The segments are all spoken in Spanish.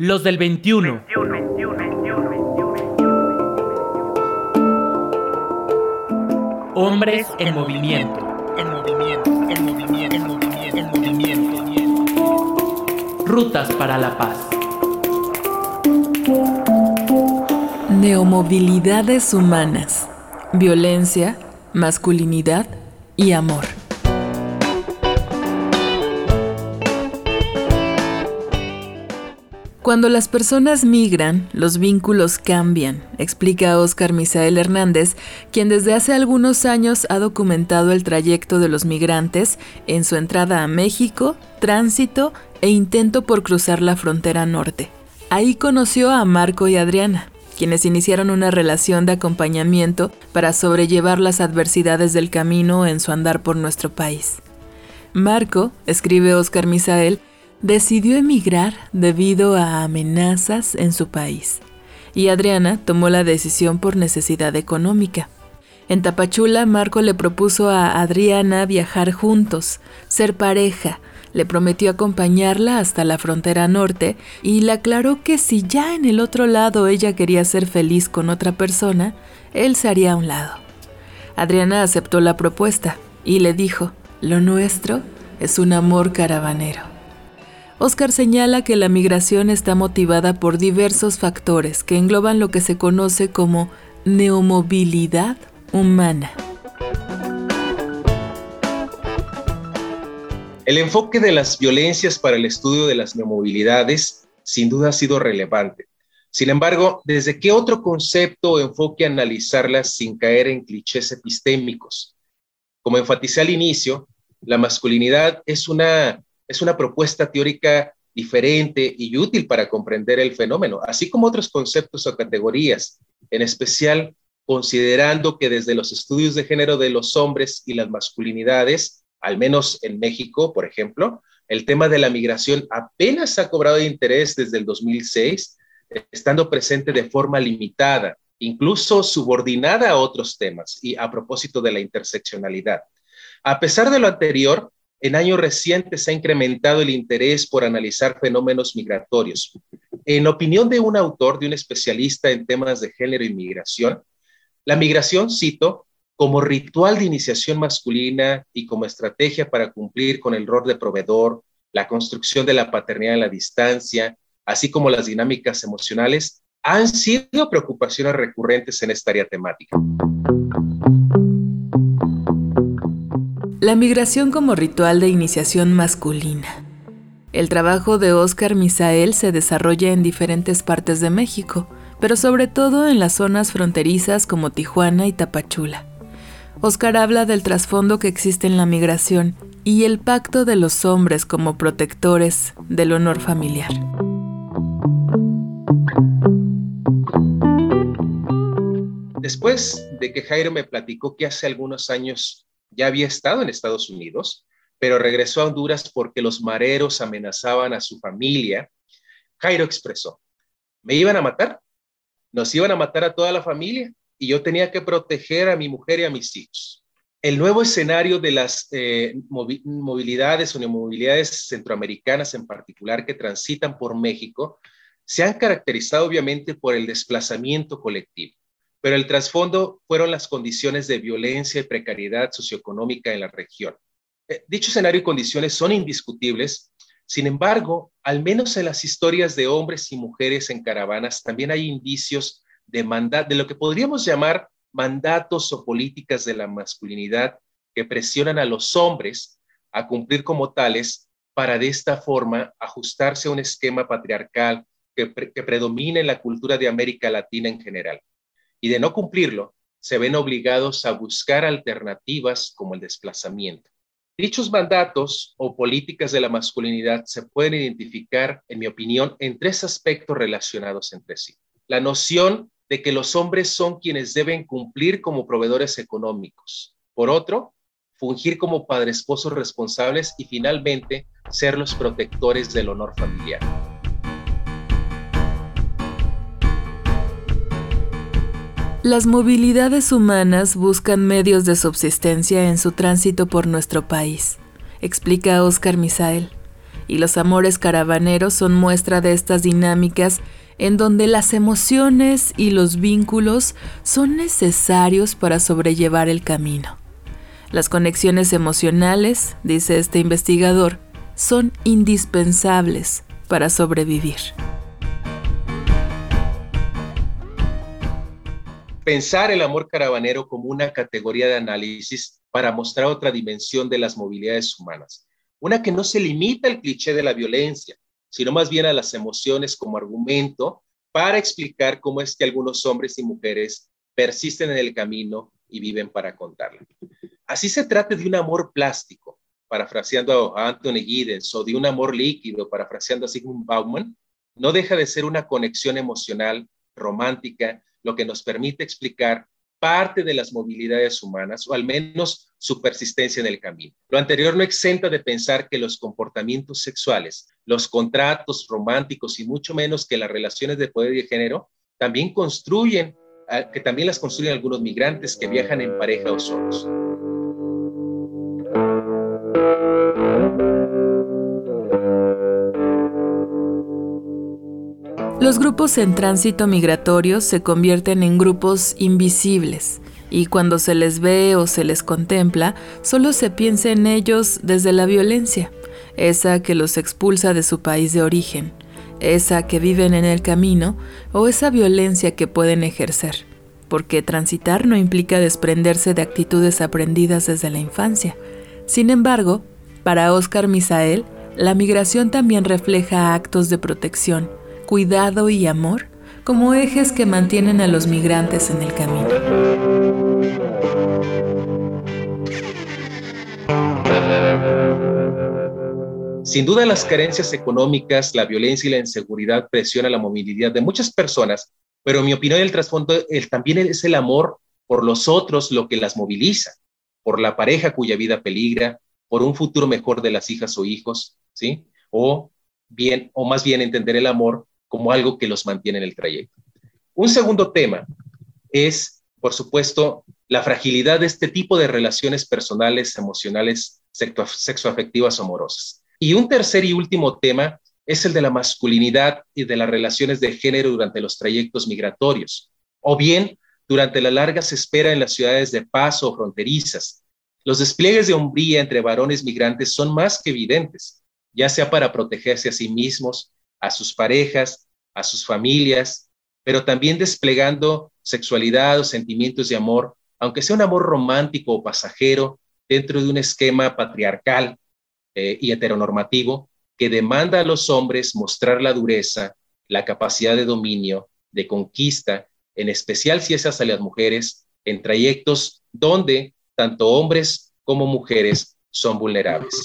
Los del 21. Hombres en movimiento. Rutas para la paz. Neomovilidades humanas. Violencia, masculinidad y amor. Cuando las personas migran, los vínculos cambian, explica Óscar Misael Hernández, quien desde hace algunos años ha documentado el trayecto de los migrantes en su entrada a México, tránsito e intento por cruzar la frontera norte. Ahí conoció a Marco y Adriana, quienes iniciaron una relación de acompañamiento para sobrellevar las adversidades del camino en su andar por nuestro país. Marco, escribe Óscar Misael, decidió emigrar debido a amenazas en su país, y Adriana tomó la decisión por necesidad económica. En Tapachula, Marco le propuso a Adriana viajar juntos, ser pareja, le prometió acompañarla hasta la frontera norte y le aclaró que si ya en el otro lado ella quería ser feliz con otra persona, él se haría a un lado. Adriana aceptó la propuesta y le dijo: "Lo nuestro es un amor caravanero". Óscar señala que la migración está motivada por diversos factores que engloban lo que se conoce como neomovilidad humana. El enfoque de las violencias para el estudio de las neomovilidades sin duda ha sido relevante. Sin embargo, ¿desde qué otro concepto o enfoque analizarlas sin caer en clichés epistémicos? Como enfaticé al inicio, la masculinidad es una propuesta teórica diferente y útil para comprender el fenómeno, así como otros conceptos o categorías, en especial considerando que desde los estudios de género de los hombres y las masculinidades, al menos en México, por ejemplo, el tema de la migración apenas ha cobrado interés desde el 2006, estando presente de forma limitada, incluso subordinada a otros temas y a propósito de la interseccionalidad. A pesar de lo anterior, en años recientes se ha incrementado el interés por analizar fenómenos migratorios. En opinión de un autor, de un especialista en temas de género y migración, la migración, cito, como ritual de iniciación masculina y como estrategia para cumplir con el rol de proveedor, la construcción de la paternidad a la distancia, así como las dinámicas emocionales, han sido preocupaciones recurrentes en esta área temática. La migración como ritual de iniciación masculina. El trabajo de Óscar Misael se desarrolla en diferentes partes de México, pero sobre todo en las zonas fronterizas como Tijuana y Tapachula. Óscar habla del trasfondo que existe en la migración y el pacto de los hombres como protectores del honor familiar. Después de que Jairo me platicó que hace algunos años ya había estado en Estados Unidos, pero regresó a Honduras porque los mareros amenazaban a su familia, Jairo expresó: ¿me iban a matar? Nos iban a matar a toda la familia y yo tenía que proteger a mi mujer y a mis hijos. El nuevo escenario de las movilidades o neomovilidades centroamericanas en particular que transitan por México se han caracterizado obviamente por el desplazamiento colectivo, pero el trasfondo fueron las condiciones de violencia y precariedad socioeconómica en la región. Dicho escenario y condiciones son indiscutibles. Sin embargo, al menos en las historias de hombres y mujeres en caravanas, también hay indicios de lo que podríamos llamar mandatos o políticas de la masculinidad que presionan a los hombres a cumplir como tales para de esta forma ajustarse a un esquema patriarcal que predomina en la cultura de América Latina en general. Y de no cumplirlo, se ven obligados a buscar alternativas como el desplazamiento. Dichos mandatos o políticas de la masculinidad se pueden identificar, en mi opinión, en tres aspectos relacionados entre sí. La noción de que los hombres son quienes deben cumplir como proveedores económicos. Por otro, fungir como padres esposos responsables y finalmente ser los protectores del honor familiar. Las movilidades humanas buscan medios de subsistencia en su tránsito por nuestro país, explica Óscar Misael. y los amores caravaneros son muestra de estas dinámicas en donde las emociones y los vínculos son necesarios para sobrellevar el camino. Las conexiones emocionales, dice este investigador, son indispensables para sobrevivir. Pensar el amor caravanero como una categoría de análisis para mostrar otra dimensión de las movilidades humanas, una que no se limita al cliché de la violencia, sino más bien a las emociones como argumento para explicar cómo es que algunos hombres y mujeres persisten en el camino y viven para contarla. Así se trata de un amor plástico, parafraseando a Anthony Giddens, o de un amor líquido, parafraseando a Zygmunt Bauman, no deja de ser una conexión emocional, romántica, lo que nos permite explicar parte de las movilidades humanas, o al menos su persistencia en el camino. Lo anterior no exenta de pensar que los comportamientos sexuales, los contratos románticos y mucho menos que las relaciones de poder y de género, también las construyen algunos migrantes que viajan en pareja o solos. Los grupos en tránsito migratorio se convierten en grupos invisibles y cuando se les ve o se les contempla, solo se piensa en ellos desde la violencia, esa que los expulsa de su país de origen, esa que viven en el camino o esa violencia que pueden ejercer, porque transitar no implica desprenderse de actitudes aprendidas desde la infancia. Sin embargo, para Óscar Misael, la migración también refleja actos de protección, cuidado y amor como ejes que mantienen a los migrantes en el camino. Sin duda, las carencias económicas, la violencia y la inseguridad presionan la movilidad de muchas personas, pero en mi opinión el trasfondo también es el amor por los otros lo que las moviliza, por la pareja cuya vida peligra, por un futuro mejor de las hijas o hijos, ¿sí? O más bien entender el amor como algo que los mantiene en el trayecto. Un segundo tema es, por supuesto, la fragilidad de este tipo de relaciones personales, emocionales, sexoafectivas o amorosas. Y un tercer y último tema es el de la masculinidad y de las relaciones de género durante los trayectos migratorios, o bien durante las largas esperas en las ciudades de paso o fronterizas. Los despliegues de hombría entre varones migrantes son más que evidentes, ya sea para protegerse a sí mismos, a sus parejas, a sus familias, pero también desplegando sexualidad o sentimientos de amor, aunque sea un amor romántico o pasajero, dentro de un esquema patriarcal y heteronormativo que demanda a los hombres mostrar la dureza, la capacidad de dominio, de conquista, en especial si es hacia las mujeres, en trayectos donde tanto hombres como mujeres son vulnerables.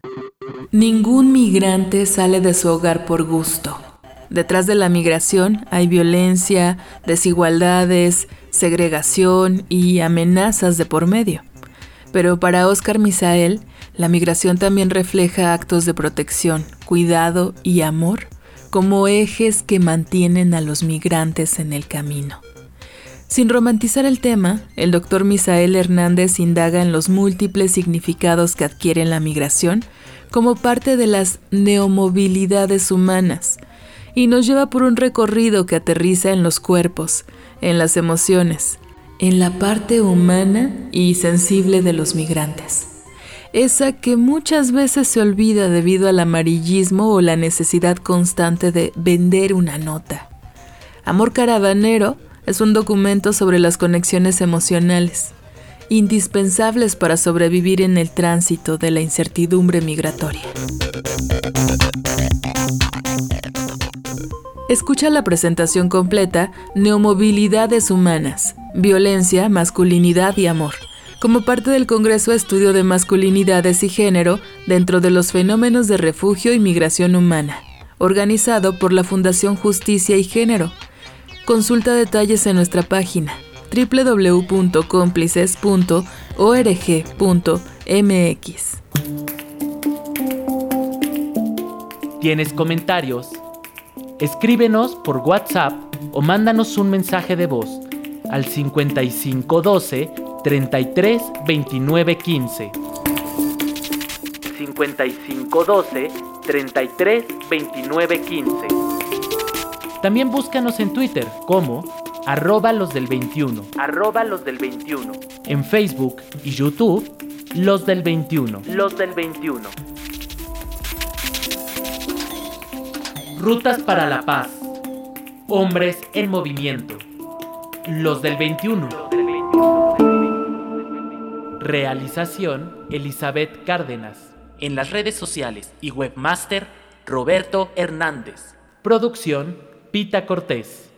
Ningún migrante sale de su hogar por gusto. Detrás de la migración hay violencia, desigualdades, segregación y amenazas de por medio. Pero para Óscar Misael, la migración también refleja actos de protección, cuidado y amor como ejes que mantienen a los migrantes en el camino. Sin romantizar el tema, el doctor Misael Hernández indaga en los múltiples significados que adquiere la migración como parte de las neomovilidades humanas y nos lleva por un recorrido que aterriza en los cuerpos, en las emociones, en la parte humana y sensible de los migrantes. Esa que muchas veces se olvida debido al amarillismo o la necesidad constante de vender una nota. Amor Caravanero es un documento sobre las conexiones emocionales, indispensables para sobrevivir en el tránsito de la incertidumbre migratoria. Escucha la presentación completa Neomovilidades Humanas, Violencia, Masculinidad y Amor, como parte del Congreso Estudio de Masculinidades y Género dentro de los fenómenos de refugio y migración humana, organizado por la Fundación Justicia y Género. Consulta detalles en nuestra página www.cómplices.org.mx. ¿Tienes comentarios? Escríbenos por WhatsApp o mándanos un mensaje de voz al 5512 33 29 15. 5512 33 29 15. También búscanos en Twitter como @losdel21. En Facebook y YouTube, Los del 21. Rutas para la paz. Hombres en movimiento. Los del 21. Realización: Elizabeth Cárdenas. En las redes sociales y webmaster: Roberto Hernández. Producción: Pita Cortés.